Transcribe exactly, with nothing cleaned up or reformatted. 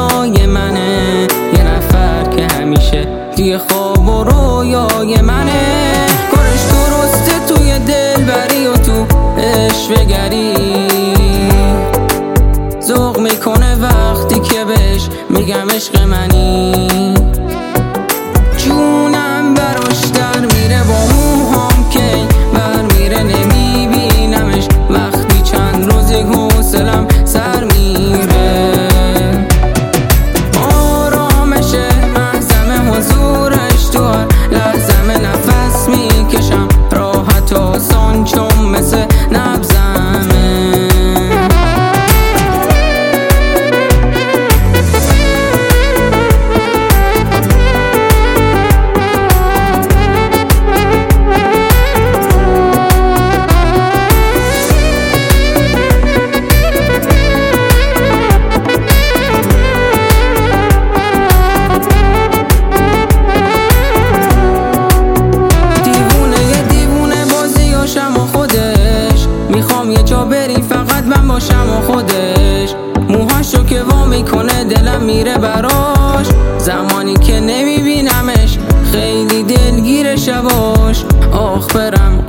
دنیای منه، یه نفر که همیشه توی خواب و رویای منه. کارش درسته توی دل بری و تو عشق بگری، ذوق میکنه وقتی که بهش میگم عشق منی. جونم براش در میره با موهام که بر میره، نمیبینمش وقتی چند روزی حوصلم سر میره. آرامشه محزم حضورش تو هر لحظم، نفس میکشم راحت و آسان چون مثل نبضمه. میخوام یه جا بریم فقط من باشم و خودش، موهاشو که وا میکنه دلم میره براش. زمانی که نمیبینمش خیلی دلگیر شباش، آخ برم